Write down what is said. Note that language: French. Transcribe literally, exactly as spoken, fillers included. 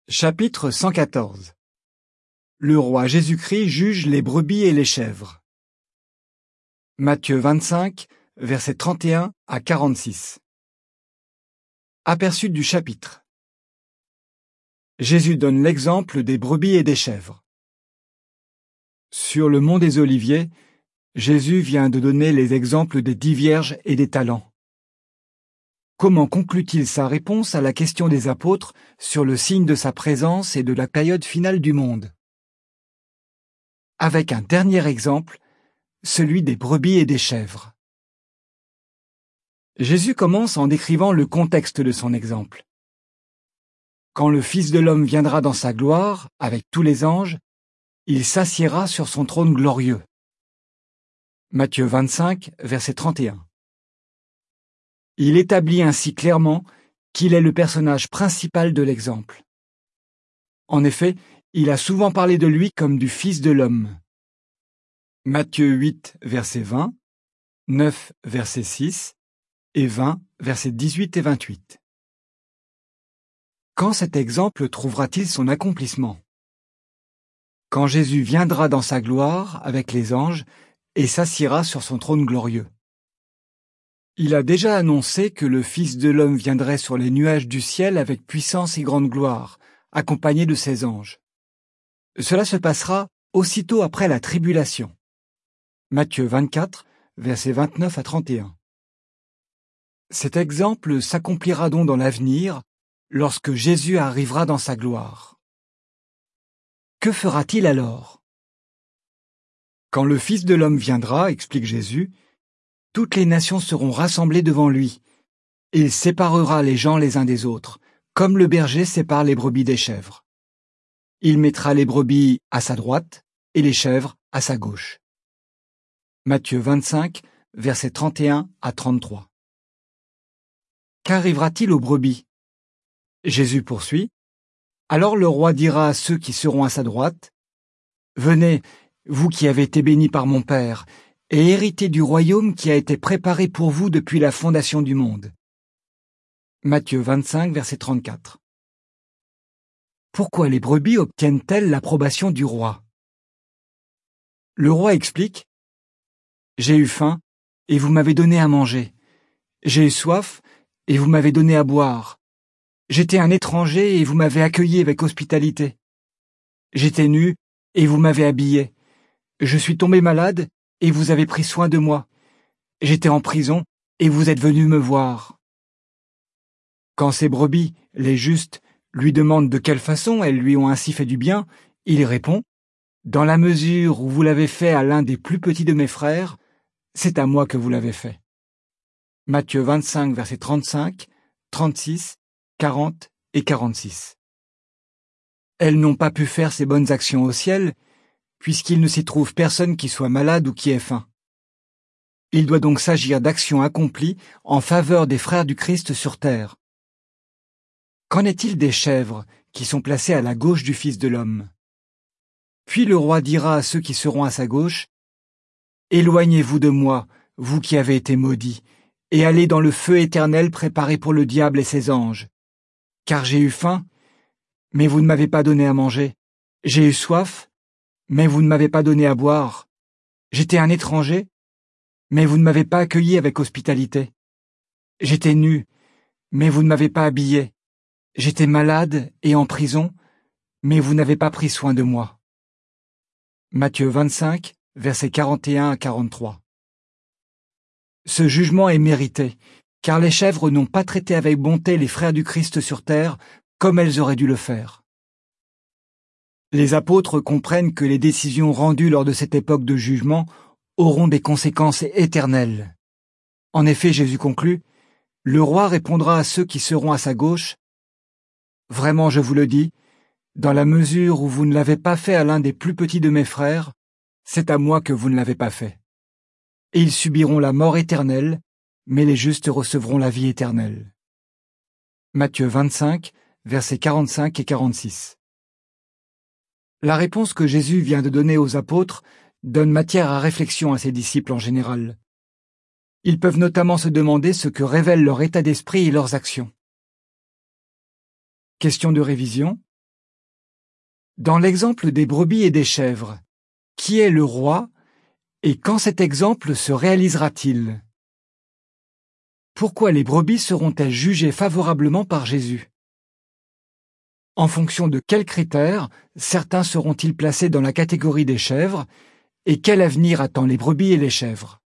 Chapitre cent quatorze. Le roi Jésus-Christ juge les brebis et les chèvres. Matthieu vingt-cinq, versets trente et un à quarante-six. Aperçu du chapitre. Jésus donne l'exemple des brebis et des chèvres. Sur le mont des Oliviers, Jésus vient de donner les exemples des dix vierges et des talents. Comment conclut-il sa réponse à la question des apôtres sur le signe de sa présence et de la période finale du monde? Avec un dernier exemple, celui des brebis et des chèvres. Jésus commence en décrivant le contexte de son exemple. Quand le Fils de l'homme viendra dans sa gloire, avec tous les anges, il s'assiera sur son trône glorieux. Matthieu vingt-cinq, verset trente et un. Il établit ainsi clairement qu'il est le personnage principal de l'exemple. En effet, il a souvent parlé de lui comme du Fils de l'homme. Matthieu huit, verset vingt, neuf, verset six et vingt, versets dix-huit et vingt-huit. Quand cet exemple trouvera-t-il son accomplissement? Quand Jésus viendra dans sa gloire avec les anges et s'assiera sur son trône glorieux. Il a déjà annoncé que le Fils de l'homme viendrait sur les nuages du ciel avec puissance et grande gloire, accompagné de ses anges. Cela se passera aussitôt après la tribulation. Matthieu vingt-quatre, versets vingt-neuf à trente et un. Cet exemple s'accomplira donc dans l'avenir, lorsque Jésus arrivera dans sa gloire. Que fera-t-il alors? Quand le Fils de l'homme viendra, explique Jésus, toutes les nations seront rassemblées devant lui. Il séparera les gens les uns des autres, comme le berger sépare les brebis des chèvres. Il mettra les brebis à sa droite et les chèvres à sa gauche. Matthieu vingt-cinq, versets trente et un à trente-trois. Qu'arrivera-t-il aux brebis? Jésus poursuit. Alors le roi dira à ceux qui seront à sa droite, « Venez, vous qui avez été bénis par mon Père, et héritez du royaume qui a été préparé pour vous depuis la fondation du monde. » Matthieu vingt-cinq, verset trente-quatre. Pourquoi les brebis obtiennent-elles l'approbation du roi? Le roi explique, « J'ai eu faim, et vous m'avez donné à manger. J'ai eu soif, et vous m'avez donné à boire. J'étais un étranger, et vous m'avez accueilli avec hospitalité. J'étais nu, et vous m'avez habillé. Je suis tombé malade, et vous avez pris soin de moi. J'étais en prison, et vous êtes venu me voir. » Quand ces brebis, les justes, lui demandent de quelle façon elles lui ont ainsi fait du bien, il répond, « Dans la mesure où vous l'avez fait à l'un des plus petits de mes frères, c'est à moi que vous l'avez fait. » Matthieu vingt-cinq, versets trente-cinq, trente-six, quarante et quarante-six. Elles n'ont pas pu faire ces bonnes actions au ciel, puisqu'il ne s'y trouve personne qui soit malade ou qui ait faim. Il doit donc s'agir d'actions accomplies en faveur des frères du Christ sur terre. Qu'en est-il des chèvres qui sont placées à la gauche du Fils de l'homme? Puis le roi dira à ceux qui seront à sa gauche, « Éloignez-vous de moi, vous qui avez été maudits, et allez dans le feu éternel préparé pour le diable et ses anges. Car j'ai eu faim, mais vous ne m'avez pas donné à manger. J'ai eu soif, mais vous ne m'avez pas donné à boire. J'étais un étranger, mais vous ne m'avez pas accueilli avec hospitalité. J'étais nu, mais vous ne m'avez pas habillé. J'étais malade et en prison, mais vous n'avez pas pris soin de moi. » Matthieu vingt-cinq, versets quarante et un à quarante-trois. Ce jugement est mérité, car les chèvres n'ont pas traité avec bonté les frères du Christ sur terre comme elles auraient dû le faire. Les apôtres comprennent que les décisions rendues lors de cette époque de jugement auront des conséquences éternelles. En effet, Jésus conclut, « Le roi répondra à ceux qui seront à sa gauche, « Vraiment, je vous le dis, dans la mesure où vous ne l'avez pas fait à l'un des plus petits de mes frères, c'est à moi que vous ne l'avez pas fait. Et ils subiront la mort éternelle, mais les justes recevront la vie éternelle. » Matthieu vingt-cinq, versets quarante-cinq et quarante-six. La réponse que Jésus vient de donner aux apôtres donne matière à réflexion à ses disciples en général. Ils peuvent notamment se demander ce que révèlent leur état d'esprit et leurs actions. Question de révision. Dans l'exemple des brebis et des chèvres, qui est le roi et quand cet exemple se réalisera-t-il? Pourquoi les brebis seront-elles jugées favorablement par Jésus? En fonction de quels critères certains seront-ils placés dans la catégorie des chèvres et quel avenir attend les brebis et les chèvres?